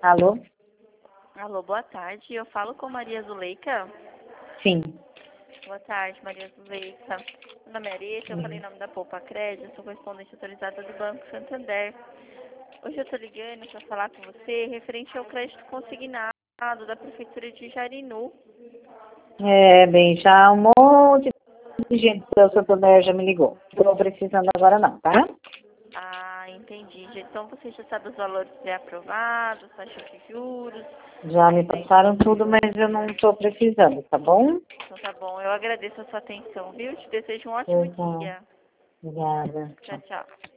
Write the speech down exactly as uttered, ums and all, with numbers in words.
Alô? Alô, boa tarde. Eu falo com Maria Zuleika. Sim. Boa tarde, Maria Zuleika. Meu nome é Areta, eu falei em nome da Poupa Crédito, eu sou correspondente autorizada do Banco Santander. Hoje eu estou ligando para falar com você referente ao crédito consignado da Prefeitura de Jarinu. É, bem, já um monte de gente do Santander já me ligou. Estou precisando agora não, tá? Ah, entendi. Então você já sabe os valores pré-aprovados, taxa de juros. Já me passaram tudo, mas eu não estou precisando, tá bom? Então tá bom. Eu agradeço a sua atenção, viu? Te desejo um ótimo Pois não. dia. Obrigada. Tchau, Tchau. tchau.